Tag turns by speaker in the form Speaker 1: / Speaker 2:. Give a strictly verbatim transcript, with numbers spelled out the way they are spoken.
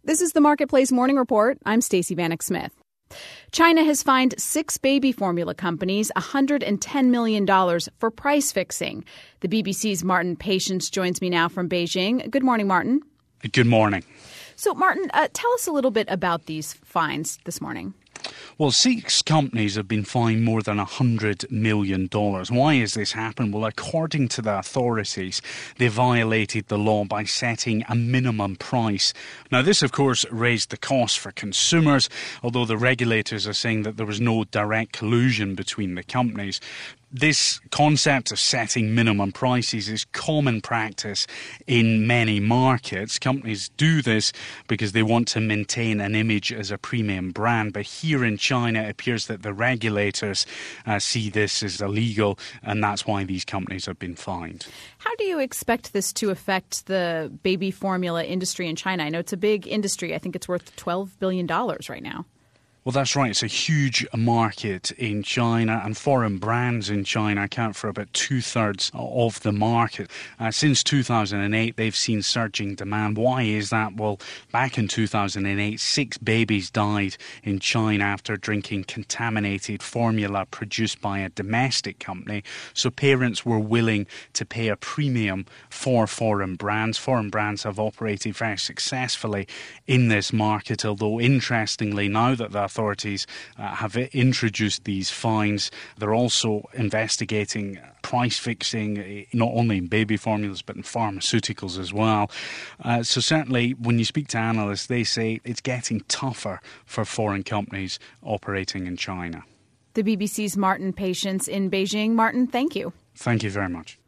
Speaker 1: This is the Marketplace Morning Report. I'm Stacey Vanek Smith. China has fined six baby formula companies one hundred ten million dollars for price fixing. The B B C's Martin Patience joins me now from Beijing. Good morning, Martin.
Speaker 2: Good morning.
Speaker 1: So, Martin, uh, tell us a little bit about these fines this morning.
Speaker 2: Well, six companies have been fined more than one hundred million dollars. Why has this happened? Well, according to the authorities, they violated the law by setting a minimum price. Now, this, of course, raised the cost for consumers, although the regulators are saying that there was no direct collusion between the companies. This concept of setting minimum prices is common practice in many markets. Companies do this because they want to maintain an image as a premium brand. But here in China, it appears that the regulators uh, see this as illegal, and that's why these companies have been fined.
Speaker 1: How do you expect this to affect the baby formula industry in China? I know it's a big industry. I think it's worth twelve billion dollars right now.
Speaker 2: Well, that's right. It's a huge market in China, and foreign brands in China account for about two-thirds of the market. Uh, since two thousand eight, they've seen surging demand. Why is that? Well, back in two thousand eight, six babies died in China after drinking contaminated formula produced by a domestic company. So parents were willing to pay a premium for foreign brands. Foreign brands have operated very successfully in this market, although interestingly, now that the authorities uh, have introduced these fines, they're also investigating price fixing, not only in baby formulas but in pharmaceuticals as well. Uh, so certainly when you speak to analysts, they say it's getting tougher for foreign companies operating in China.
Speaker 1: The B B C's Martin Patience in Beijing. Martin, thank you.
Speaker 2: Thank you very much.